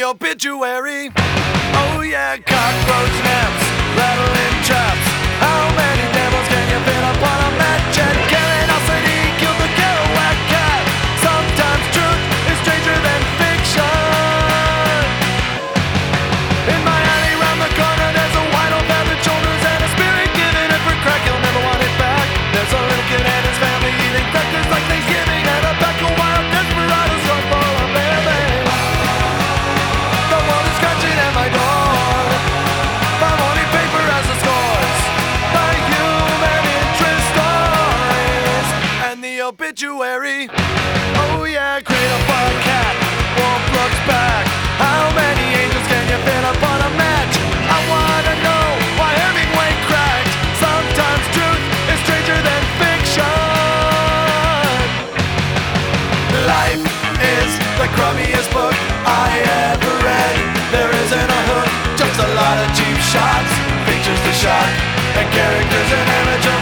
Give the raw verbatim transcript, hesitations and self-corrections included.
obituary. Oh yeah, cockroach naps, rattling traps. How many devils can you fit upon a match? And curiosity killed the Kerouac cat. Sometimes truth is stranger than fiction. In my alley round the corner there's a wide old path with shoulders and a spirit giving it for crack. He'll never want it back. There's a little kid and his family eating breakfast like Thanksgiving, and a pack of wild desperados run for a baby. The world is scratching at my door. My morning paper has the scores, my human interest stories, and the obituary. Oh yeah, cradle for a cat, wolf looks back. How many angels can you fit upon a match? I wanna know why Hemingway cracked. Sometimes truth is stranger than fiction. Life is the crummiest book I ever read. There isn't a hook, just a lot of cheap shots, pictures to shock, and characters in image of